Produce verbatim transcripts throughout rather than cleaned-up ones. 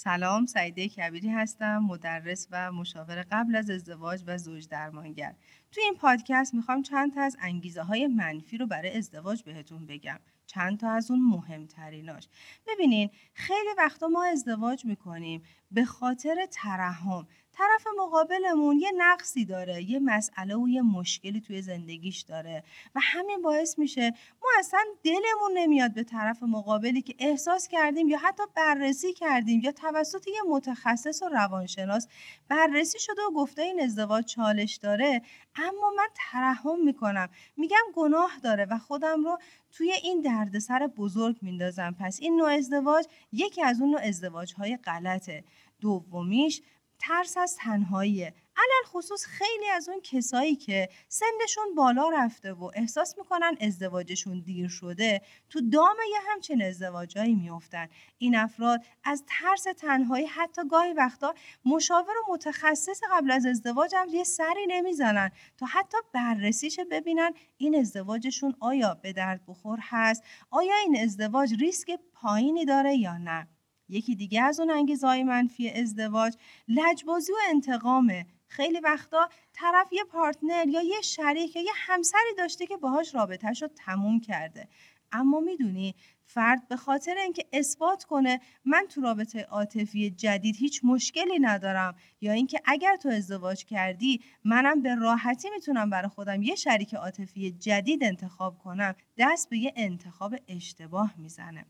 سلام، سعیده کبیری هستم، مدرس و مشاور قبل از ازدواج و زوج درمانگر. توی این پادکست میخوام چند تا از انگیزه های منفی رو برای ازدواج بهتون بگم. چند تا از اون مهمتریناش. ببینین، خیلی وقتا ما ازدواج میکنیم به خاطر ترحم. طرف مقابلمون یه نقصی داره، یه مسئله و یه مشکلی توی زندگیش داره و همین باعث میشه ما اصلا دلمون نمیاد به طرف مقابلی که احساس کردیم یا حتی بررسی کردیم یا توسط یه متخصص و روانشناس بررسی شده و گفته این ازدواج چالش داره، اما من ترحم میکنم، میگم گناه داره و خودم رو توی این دردسر بزرگ میندازم. پس این نوع ازدواج یکی از اون نوع ازدواج‌های غلطه. دومیش ترس از تنهاییه. علل خصوص خیلی از اون کسایی که سنشون بالا رفته و احساس میکنن ازدواجشون دیر شده، تو دام یه همچین ازدواجایی میافتن. این افراد از ترس تنهایی حتی گاهی وقتا مشاور و متخصص قبل از ازدواج هم یه سری نمیزنن تا حتی بررسیش ببینن این ازدواجشون آیا به درد بخور هست، آیا این ازدواج ریسک پایینی داره یا نه. یکی دیگه از اون انگیزه‌های منفی ازدواج لجبازی و انتقامه. خیلی وقتا طرف یه پارتنر یا یه شریک یا یه همسری داشته که باهاش رابطه‌ش رو تموم کرده، اما میدونی فرد به خاطر اینکه اثبات کنه من تو رابطه عاطفی جدید هیچ مشکلی ندارم، یا اینکه اگر تو ازدواج کردی منم به راحتی میتونم برای خودم یه شریک عاطفی جدید انتخاب کنم، دست به یه انتخاب اشتباه میزنه.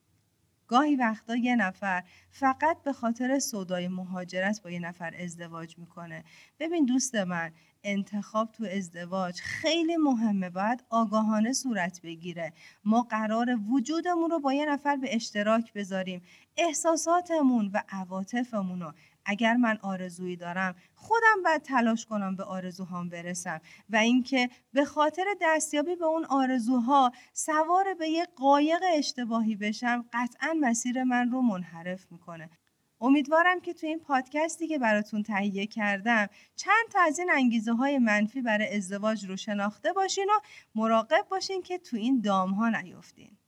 گاهی وقتا یه نفر فقط به خاطر سودای مهاجرت با یه نفر ازدواج میکنه. ببین دوست من، انتخاب تو ازدواج خیلی مهمه، باید آگاهانه صورت بگیره. ما قرار وجودمون رو با یه نفر به اشتراک بذاریم، احساساتمون و عواطفمون رو. اگر من آرزویی دارم خودم باید تلاش کنم به آرزوهام برسم و اینکه به خاطر دستیابی به اون آرزوها سوار به یه قایق اشتباهی بشم قطعاً مسیر من رو منحرف میکنه. امیدوارم که تو این پادکستی که براتون تهیه کردم چند تا از این انگیزه های منفی برای ازدواج رو شناخته باشین و مراقب باشین که تو این دام‌ها نیفتین.